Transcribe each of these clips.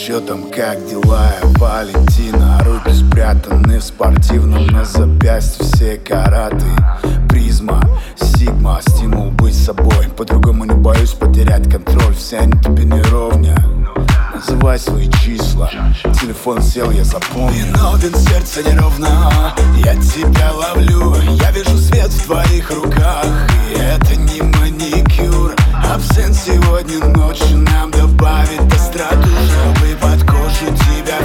чё там, как дела, Валентина? Руки спрятаны в спортивном, на запястье все караты. Призма, сигма, стимул быть собой. По-другому не боюсь потерять контроль, все они тебе не ровня. Называй свои числа, телефон сел, я запомнил. Виновен, сердце неровно, я тебя ловлю. Я вижу свет в твоих руках, и это не маникюр. Абсент сегодня ночью нам добавит остроту, чтобы под кожу тебя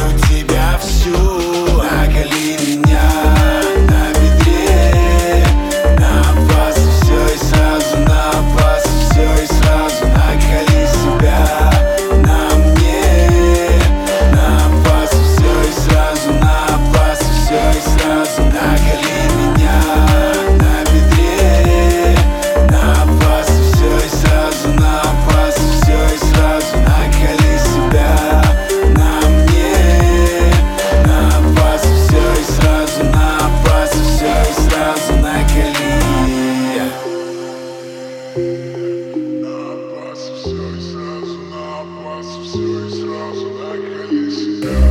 всю оголи меня на бедре. На пас все и сразу, на пас все и сразу. Наколи себя на мне, на пас все и сразу, на пас все и сразу. Наколи меня на бедре, на пас все и сразу, на пас все и сразу. Наколи себя на мне, на пас все и сразу, на пас все и сразу. Наколи. Все и сразу, наколи себя.